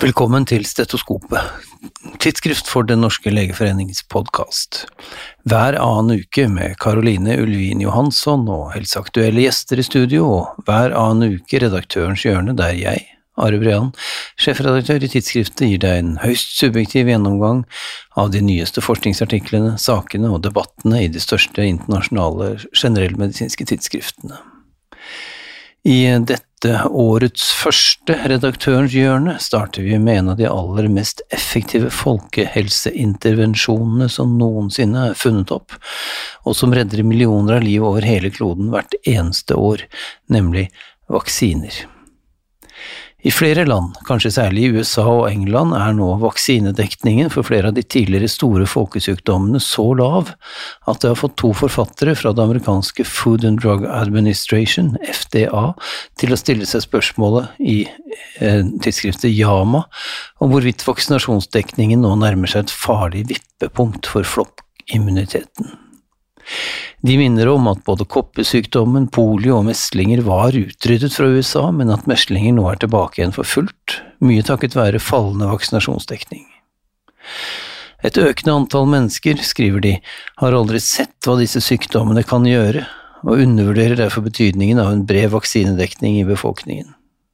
Velkommen til Stetoskopet, tidsskrift for Den norske legeforenings podcast. Hver annen uke med Caroline Ulvin Johansson og helseaktuelle gjester i studio, og hver annen uke redaktørens hjørne der jeg, Are Brean, sjefredaktør i tidsskriftet, gir deg en høyst subjektiv gjennomgang av de nyeste forskningsartiklene, sakene og debattene i de største internasjonale generellmedisinske tidsskriftene. I dette årets første redaktørens hjørne starter vi med en av de aller mest effektive folkehelseintervensjonene som noensinne er funnet opp, og som redder millioner av liv over hele kloden hvert eneste år, nemlig vaksiner. I flere land, kanskje særlig i USA og England, er nå vaksinedekningen for flere av de tidligere store folkesykdommene så lav at det har fått 2 forfattere fra det amerikanske Food and Drug Administration, FDA, til å stille seg spørsmålet i tidsskriftet JAMA om hvorvidt vaksinasjonsdekningen nå nærmer seg et farlig vippepunkt for flokkimmuniteten. De minner om at både koppesykdommen, polio og meslinger var utryddet fra USA, men at meslinger nå er tilbake igjen for fullt, mye takket være fallende vaksinasjonsdekning. Et økende antall mennesker, skriver de, har aldri sett hva disse sykdommene kan gjøre, og undervurderer derfor betydningen av en bred vaksinedekning i befolkningen.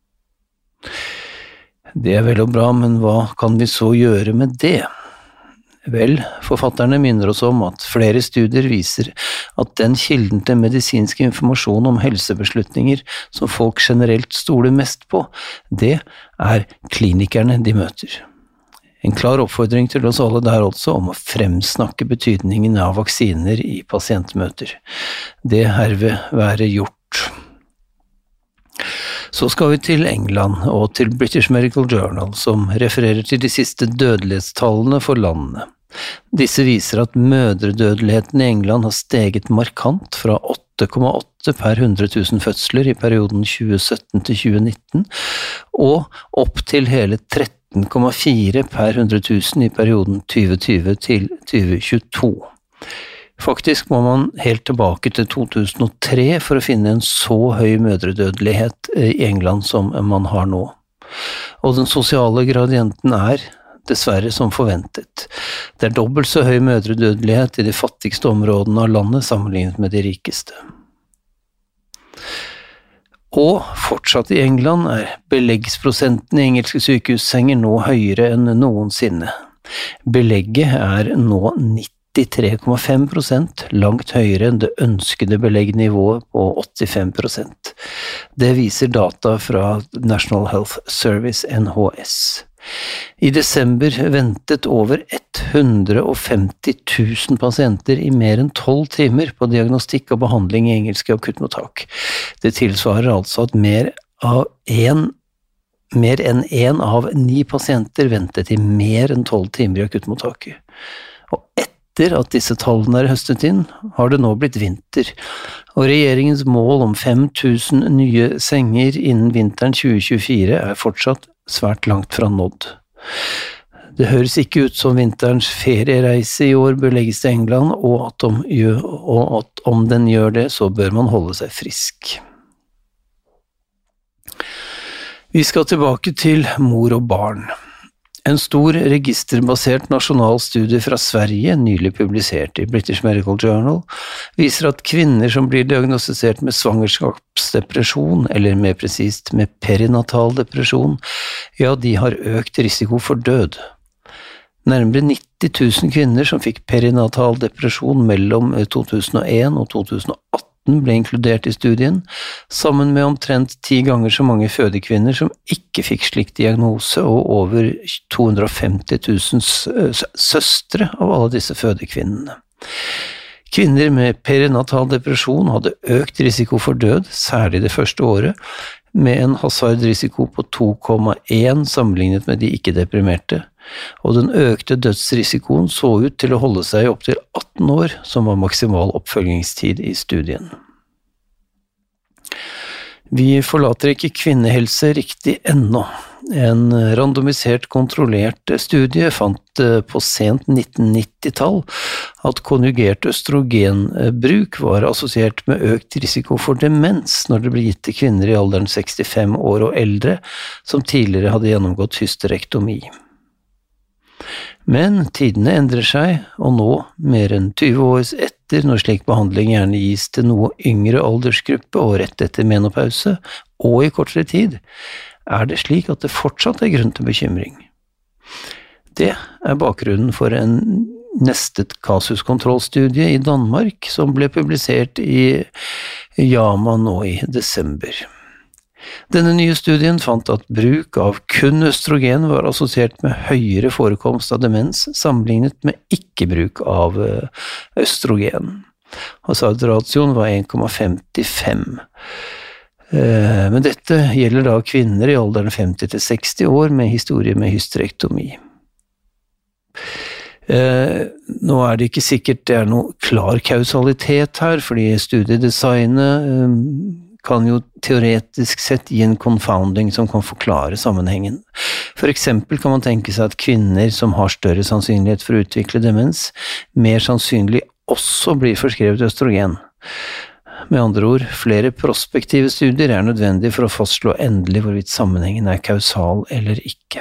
Det er vel og bra, men hva kan vi så gjøre med det? Vel, forfatterne minner oss om at flere studier viser at den kilden til medisinsk informasjon om helsebeslutninger som folk generelt stoler mest på, det er klinikerne de møter. En klar oppfordring til oss alle der altså om å fremsnakke betydningen av vaksiner i pasientmøter. Det herved være gjort. Så skal vi til England og til British Medical Journal, som refererer til de siste dødelighetstallene for landene. Disse viser at mødredødeligheten i England har steget markant fra 8,8 per 100 000 fødsler i perioden 2017 til 2019, og opp til hele 13,4 per 100 000 i perioden 2020 til 2022. Faktisk må man helt tilbake til 2003 for å finne en så høy mødredødelighet i England som man har nå. Og den sosiale gradienten er dessverre som forventet. Det er dobbelt så høy mødredødelighet i de fattigste områdene av landet sammenlignet med de rikeste. Og fortsatt i England er beleggsprosenten i engelske sykehussenger nå høyere enn noensinne. Belegget er nå 93,5%, langt høyere enn det ønskede beleggnivået på 85%. Det viser data fra National Health Service, NHS. I desember ventet over 150 000 pasienter i mer enn 12 timer på diagnostikk og behandling i engelske akuttmottak. Det tilsvarer altså at mer enn 1 av 9 pasienter ventet i mer enn 12 timer i akuttmottaket. Og etter at disse tallene er høstet inn, har det nå blitt vinter, og regjeringens mål om 5000 nye senger innen vinteren 2024 er fortsatt svært langt fra nådd. Det høres ikke ut som vinterens feriereise i år bør legges til England, og at om den gjør det, så bør man holde seg frisk. Vi skal tilbake til mor og barn. En stor registerbasert nasjonal studie fra Sverige, nylig publisert i British Medical Journal, viser at kvinner som blir diagnostisert med svangerskapsdepresjon, eller mer presist med perinatal depresjon, ja, de har økt risiko for død. Nærmere 90 000 kvinner som fikk perinatal depresjon mellom 2001 og 2018 ble inkludert i studien, sammen med omtrent 10 ganger så mange fødekvinner som ikke fikk slik diagnose, og over 250 000 søstre av alle disse fødekvinnene. Kvinner med perinatal depresjon hadde økt risiko for død, særlig det første året, med en hasardrisiko på 2,1 sammenlignet med de ikke-deprimerte, og den økte dødsrisikoen så ut til å holde seg opp til 18 år, som var maksimal oppfølgingstid i studien. Vi forlater ikke kvinnehelse riktig ennå. En randomisert kontrollert studie fant på sent 1990-tall at konjugert østrogenbruk var assosiert med økt risiko for demens når det ble gitt til kvinner i alderen 65 år og eldre som tidligere hadde gjennomgått hysterektomi. Men tidene endrer seg, og nå, mer enn 20 år etter, når slik behandling gjerne gis til noe yngre aldersgruppe og rett etter menopause, og i kortere tid, det slik at det fortsatt grunn til bekymring. Det bakgrunnen for en nestet kasuskontrollstudie i Danmark som ble publisert i JAMA nå i desember. Denne nye studien fant at bruk av kun østrogen var assosiert med høyere forekomst av demens sammenlignet med ikke-bruk av østrogen. Hazardratioen var 1,55. Men dette gjelder da kvinner i alderen 50 til 60 år med historie med hysterektomi. Nå det ikke sikkert det noe klar kausalitet her, fordi studiedesignet kan jo teoretisk sett gi en confounding som kan forklare sammenhengen. For eksempel kan man tenke seg at kvinner som har større sannsynlighet for å utvikle demens, mer sannsynlig også blir forskrevet østrogen. Med andre ord, flere prospektive studier nødvendig for å fastslå endelig hvorvidt sammenhengen kausal eller ikke.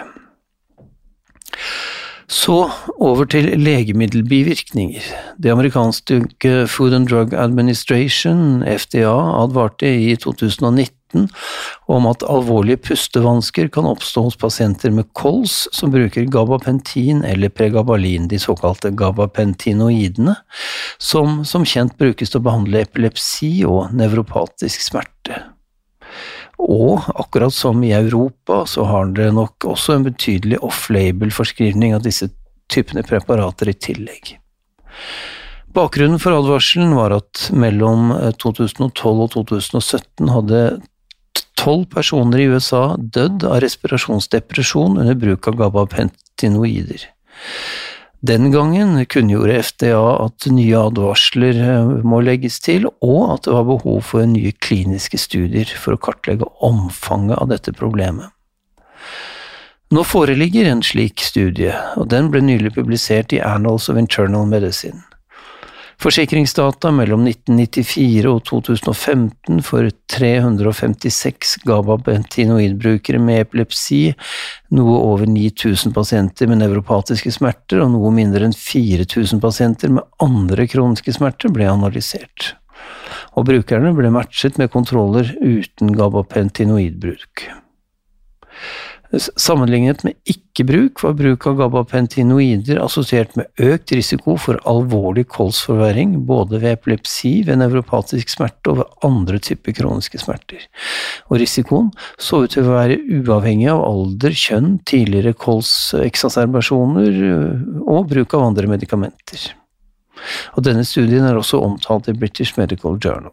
Så over til legemiddelbivirkninger. Det amerikanske Food and Drug Administration, FDA, advarte i 2019 om at alvorlige pustevansker kan oppstå hos pasienter med kols som bruker gabapentin eller pregabalin, de såkalte gabapentinoidene, som kjent brukes til å behandle epilepsi og nevropatisk smerte. Og akkurat som i Europa så har det nok også en betydelig off-label forskrivning av disse typene preparater i tillegg. Bakgrunnen for advarselen var at mellom 2012 og 2017 hadde 12 personer i USA dødd av respirasjonsdepresjon under bruk av gabapentinoider. Den gangen kunngjorde FDA at nye advarsler må legges til, og at det var behov for nye kliniske studier for å kartlegge omfanget av dette problemet. Nå foreligger en slik studie, og den ble nylig publisert i Annals of Internal Medicine. Forsikringsdata mellom 1994 og 2015 for 356 gabapentinoidbrukere med epilepsi, noe over 9000 pasienter med nevropatiske smerter og noe mindre enn 4000 pasienter med andre kroniske smerter ble analysert. Og brukerne ble matchet med kontroller uten gabapentinoidbruk. Sammenlignet med ikke-bruk var bruk av gabapentinoider assosiert med økt risiko for alvorlig kolsforverring, både ved epilepsi, ved nevropatisk smerte og ved andre typer kroniske smerter. Og risikoen så ut til å være uavhengig av alder, kjønn, tidligere kolseksacerbasjoner og bruk av andre medikamenter. Og denne studien også omtalt i British Medical Journal.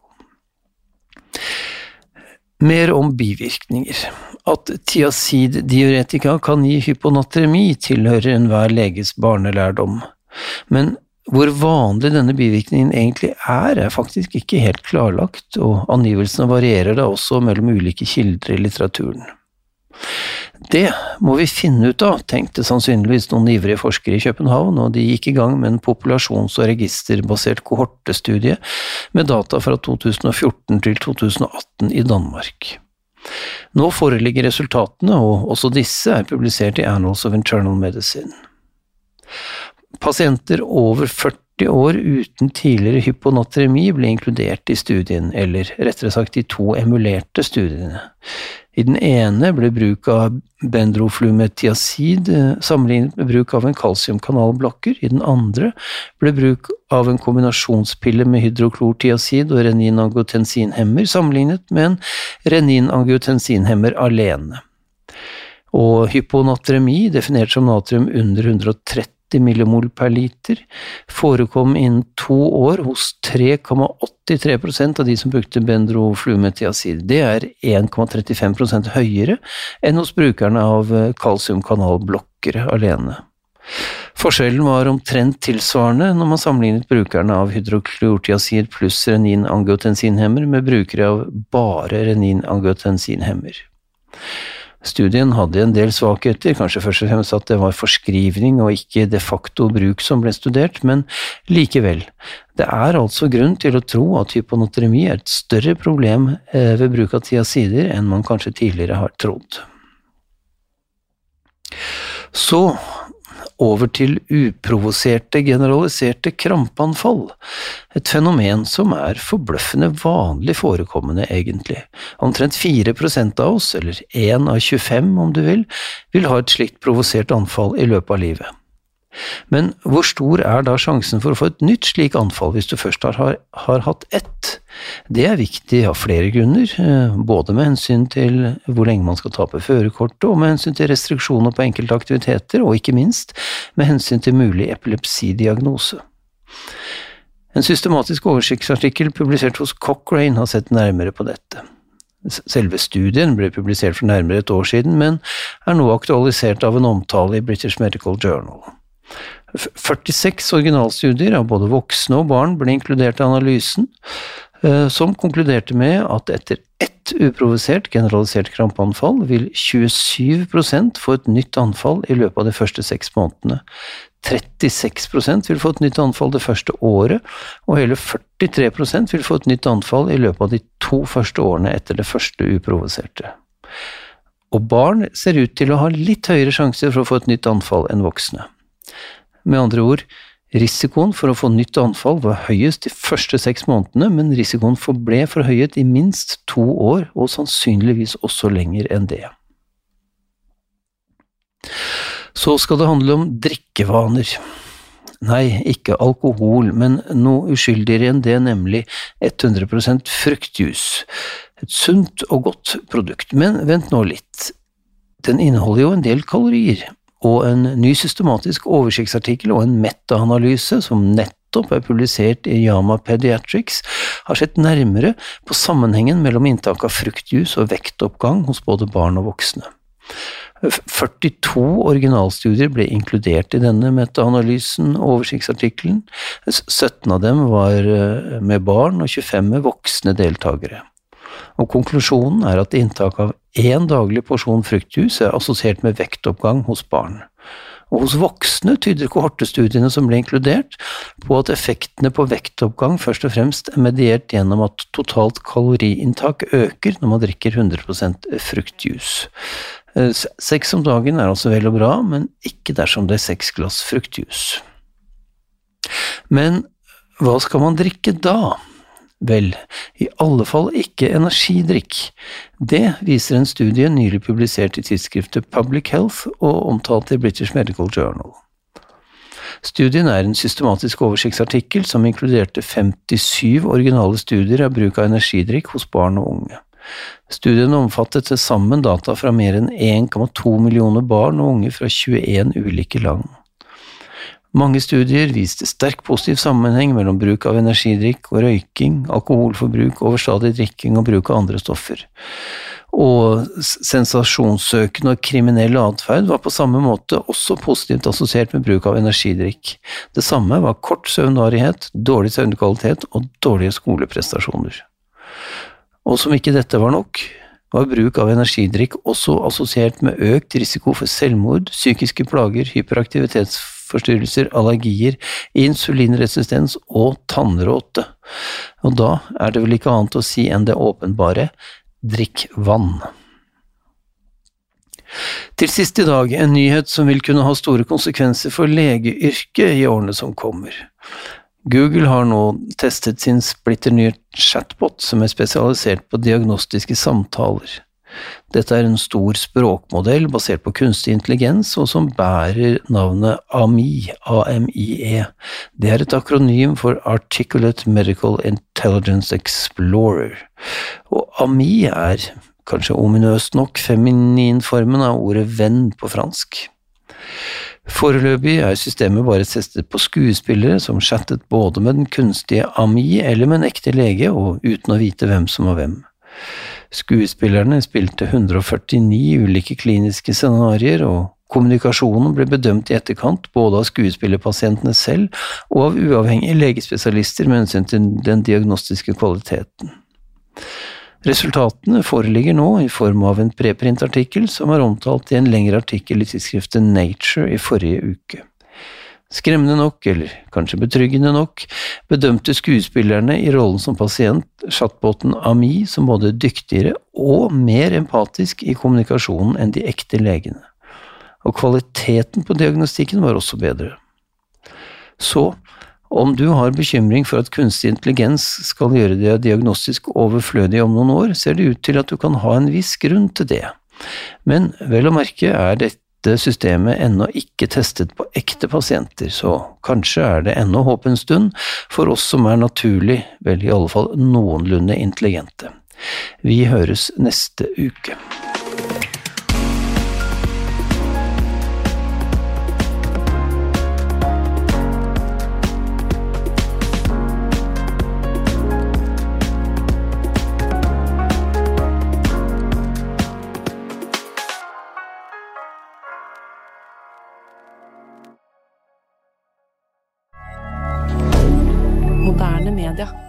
Mer om bivirkninger. At tiazid-diuretika kan gi hyponatremi tilhører enhver leges barnelærdom. Men hvor vanlig denne bivirkningen egentlig faktisk ikke helt klarlagt, og angivelsene varierer da også mellom ulike kilder i litteraturen. Det må vi finne ut av, tenkte sannsynligvis noen ivrige forskere i København, og de gikk i gang med en populasjons- og registerbasert kohortestudie med data fra 2014 til 2018 i Danmark. Nå foreligger resultatene, og også disse publisert i Annals of Internal Medicine. Pasienter over 40 år uten tidligere hyponatremi ble inkludert i studien, eller rettere sagt de 2 emulerte studiene. I den ene ble bruk av bendroflumethiazid sammenlignet med bruk av en kalsiumkanalblokker, i den andre ble bruk av en kombinasjonspille med hydroklortiazid og renin-angiotensinhemmer sammenlignet med en renin-angiotensinhemmer alene. Og hyponatremi, definert som natrium under 130 millimol per liter, forekom innen 2 år hos 3,83% av de som brukte bendroflumethiazid. Det 1,35% høyere enn hos brukerne av kalsiumkanalblokkere alene. Forskjellen var omtrent tilsvarende når man sammenlignet brukerne av hydroklortiazid pluss renin-angiotensinhemmer med brukere av bare renin-angiotensinhemmer. Studien hadde en del svakheter, kanskje først og fremst at det var forskrivning og ikke de facto bruk som ble studert, men likevel. Det er altså grunn til å tro at hyponatremi er et større problem ved bruk av thiazider enn man kanskje tidligere har trodd. Så over til uprovoserte, generaliserte krampeanfall, et fenomen som er forbløffende vanlig forekommende egentlig. Omtrent 4% av oss, eller 1 av 25 om du vil ha et slikt provosert anfall i løpet av livet. Men hvor stor er da sjansen for å få et nytt slik anfall hvis du først har hatt ett? Det er viktig av flere grunner, både med hensyn til hvor lenge man skal ta på førerkortet, og med hensyn til restriksjoner på enkelte aktiviteter, og ikke minst med hensyn til mulig epilepsidiagnose. En systematisk oversiktsartikkel publisert hos Cochrane har sett nærmere på dette. Selve studien ble publisert for nærmere et år siden, men er nå aktualisert av en omtale i British Medical Journal. 46 originalstudier av både voksne og barn ble inkludert i analysen, som konkluderte med at etter ett uprovosert generalisert krampeanfall vil 27% få et nytt anfall i løpet av de første 6 månedene. 36% vil få et nytt anfall det første året, og hele 43% vil få et nytt anfall i løpet av de 2 første årene etter det første uprovoserte. Og barn ser ut til å ha litt høyere sjanser for å få et nytt anfall enn voksne. Med andre ord, risikoen for å få nytt anfall var høyest de første 6 månedene, men risikoen forble forhøyet i minst 2 år, og sannsynligvis også lenger enn det. Så skal det handle om drikkevaner. Nei, ikke alkohol, men noe uskyldigere enn det, nemlig 100% fruktjuice. Et sunt og godt produkt, men vent nå litt. Den inneholder jo en del kalorier. Og en ny systematisk oversiktsartikkel og en meta-analyse som nettopp er publisert i JAMA Pediatrics, har sett nærmere på sammenhengen mellom inntak av fruktjuice og vektoppgang hos både barn og voksne. 42 originalstudier ble inkludert i denne meta-analysen og oversiktsartikkelen. 17 av dem var med barn og 25 med voksne deltakere. Og konklusjonen er at inntak av 1 daglig porsjon fruktjuice er assosiert med vektoppgang hos barn. Og hos voksne tyder kohortestudiene som ble inkludert på at effektene på vektoppgang først og fremst er mediert gjennom at totalt kaloriinntak øker når man drikker 100% fruktjuice. 6 om dagen er altså vel og bra, men ikke dersom det er 6 glass fruktjuice. Men hva skal man drikke da? Vel, i alle fall ikke energidrikk. Det viser en studie nylig publisert i tidsskriftet Public Health og omtalt i British Medical Journal. Studien er en systematisk oversiktsartikkel som inkluderte 57 originale studier av bruk av energidrikk hos barn og unge. Studien omfattet til sammen data fra mer enn 1,2 millioner barn og unge fra 21 ulike land. Mange studier viste sterk positiv sammenheng mellom bruk av energidrikk og røyking, alkoholforbruk, overstadig drikking og bruk av andre stoffer. Og sensasjonssøkende og kriminell atferd var på samme måte også positivt assosiert med bruk av energidrikk. Det samme var kort søvnvarighet, dårlig søvnkvalitet og dårlige skoleprestasjoner. Og som ikke dette var nok, var bruk av energidrikk også assosiert med økt risiko for selvmord, psykiske plager, hyperaktivitetsforstyrrelser, allergier, insulinresistens og tannråte. Og da er det vel ikke annet å si enn det åpenbare: drikk vann. Til sist i dag, en nyhet som vil kunne ha store konsekvenser for legeyrket i årene som kommer. Google har nå testet sin splitter nye chatbot som er spesialisert på diagnostiske samtaler. Dette er en stor språkmodell basert på kunstig intelligens og som bærer navnet AMI, A-M-I-E. Det er et akronym for Articulate Medical Intelligence Explorer. Og AMI er, kanskje ominøst nok, femininformen av ordet venn på fransk. Foreløpig er systemet bare testet på skuespillere som chattet både med den kunstige AMI eller med en ekte lege, og uten å vite hvem som var hvem. Skuespillerne spilte 149 ulike kliniske scenarier, og kommunikasjonen ble bedømt i etterkant både av skuespillerpasientene selv og av uavhengige legespesialister med hensyn til den diagnostiske kvaliteten. Resultatene foreligger nå i form av en preprintartikkel som omtalt i en lengre artikkel i tidsskriftet Nature i forrige uke. Skremmende nok, eller kanskje betryggende nok, bedømte skuespillerne i rollen som pasient chatboten Ami som både dyktigere og mer empatisk i kommunikasjonen enn de ekte legene. Og kvaliteten på diagnostikken var også bedre. Så, om du har bekymring for at kunstig intelligens skal gjøre det diagnostisk overflødig om noen år, ser det ut til at du kan ha en viss grunn til det. Men vel å merke dette systemet ennå ikke testet på ekte pasienter, så kanskje det ennå håp en stund for oss som naturlig, vel i alle fall noenlunde intelligente. Vi høres neste uke. Moderne media.